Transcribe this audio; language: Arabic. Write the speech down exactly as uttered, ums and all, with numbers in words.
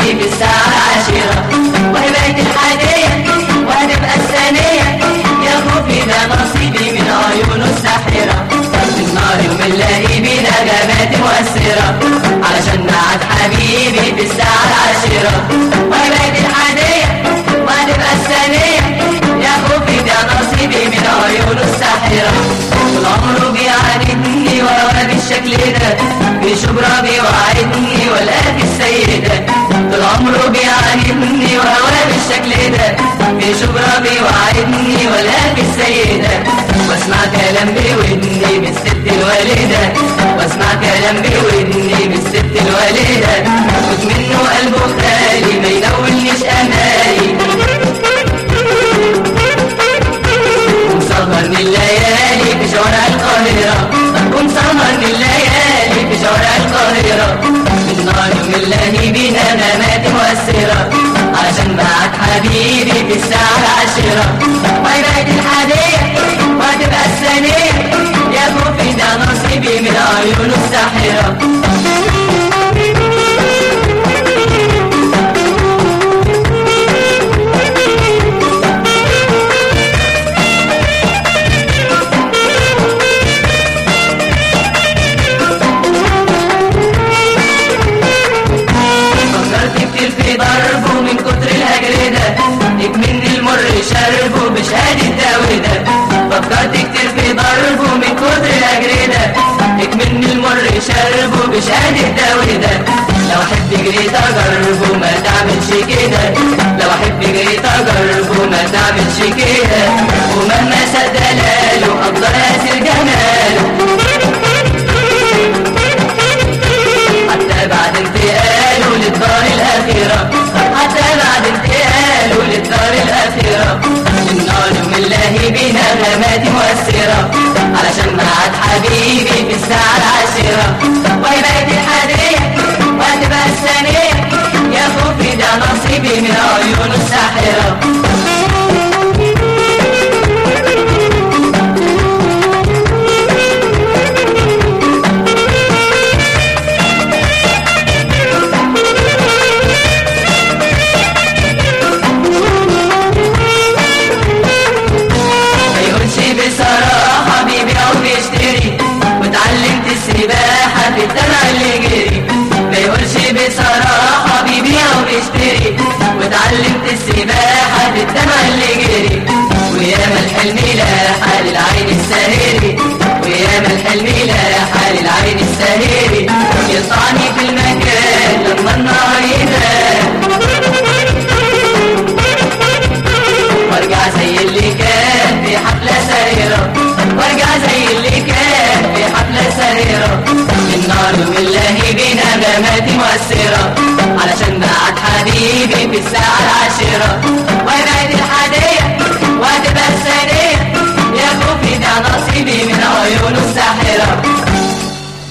في الساعة العاشرة، وهي بقت الحادية وهتبقى الثانية، يا خوفي ده نصيبي من عيونه الساحرة. النار يوم نلاقي بنغمات مؤثرة، علشان معاد حبيبي في الساعة العاشرة، وهي بقت الحادية وهتبقى الثانية، يا خوفي ده نصيبي من عيونه الساحرة. طول عمره بيعاندني ورا بالشكل ده، في شبرا بيوعدني والقاك السيدة. طول عمره بيعاندني ورا بالشكل ده، في شبرا بيوعدني والقاك السيدة. واسمع كلام بودني من الست الوالدة، واسمع كلام بودني من الست الوالدة، خد منه قلبه خالي ما ينولنيش امالي. ومسهر من الليالي في شوارع القاهرة، ومسهر من الليالي في شوارع القاهرة. النار يملاني بنغمات مؤثرة، علشان بعد حبيبي في الساعة العاشرة، وهي بقت الحادية وهتبقى الثانية، يا خوفي ده نصيبي من عيونه الساحرة. ضربه من كتر الهجر ده، اكمن المر شربه بشهادة داودة. فكرت كتير في ضربه من كتر الهجر ده، اكمن المر شربه بشهادة داودة. لو احب جريت اجربه ما تعملش كده، لو احب جريت اجربه ما تعملش كده. ومهما سد دلاله اقدر اسر جماله، حتى بعد انتقاله للدار الأخيرة، حتى بعد انتقاله للدار الأخيرة. النار ملاهي بنغمات مؤثرة، علشان معاد حبيبي في الساعة العاشرة، وهي بقت الحادية وهتبقى الثانية، يا خوفي ده نصيبي من عيونه الساحرة. بصراحة بيبيع وبيشتري، واتعلمت السباحة في الدمع اللي جري. ما يقولش بصراحة بيبيع وبيشتري، واتعلمت السباحة في الدمع اللي جري. وياما الحلم لاحة للعين الساهري، وياما الحلم لاحة للعين الساهري. يطعني في المكان لما النهار يبان، وارجع زي اللي كان في حفلة سريرة، وارجع زي اللي كان في حفلة سريرة. النار ملاهي بنغمات مؤثرة،